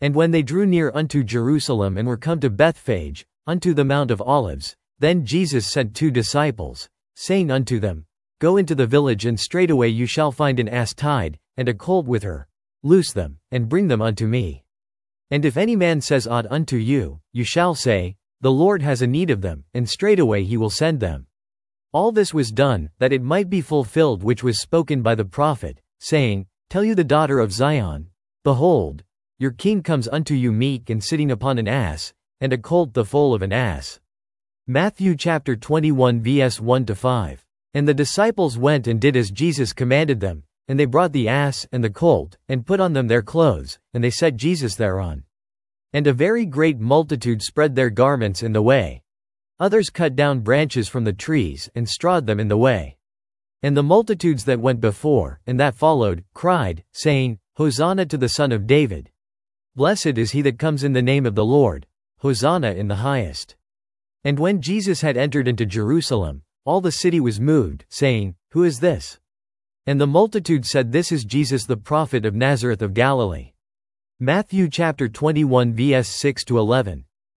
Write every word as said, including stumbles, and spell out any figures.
And when they drew near unto Jerusalem and were come to Bethphage, unto the Mount of Olives, then Jesus sent two disciples, saying unto them, Go into the village, and straightway you shall find an ass tied, and a colt with her. Loose them, and bring them unto me. And if any man says aught unto you, you shall say, The Lord has a need of them, and straightway he will send them. All this was done, that it might be fulfilled which was spoken by the prophet, saying, Tell you the daughter of Zion, Behold, your king comes unto you meek and sitting upon an ass, and a colt the foal of an ass. Matthew chapter twenty-one verse one to five. And the disciples went and did as Jesus commanded them, and they brought the ass and the colt, and put on them their clothes, and they set Jesus thereon. And a very great multitude spread their garments in the way. Others cut down branches from the trees, and strawed them in the way. And the multitudes that went before, and that followed, cried, saying, Hosanna to the Son of David. Blessed is he that comes in the name of the Lord. Hosanna in the highest. And when Jesus had entered into Jerusalem, all the city was moved, saying, Who is this? And the multitude said, This is Jesus the prophet of Nazareth of Galilee. Matthew chapter twenty-one verse six to eleven.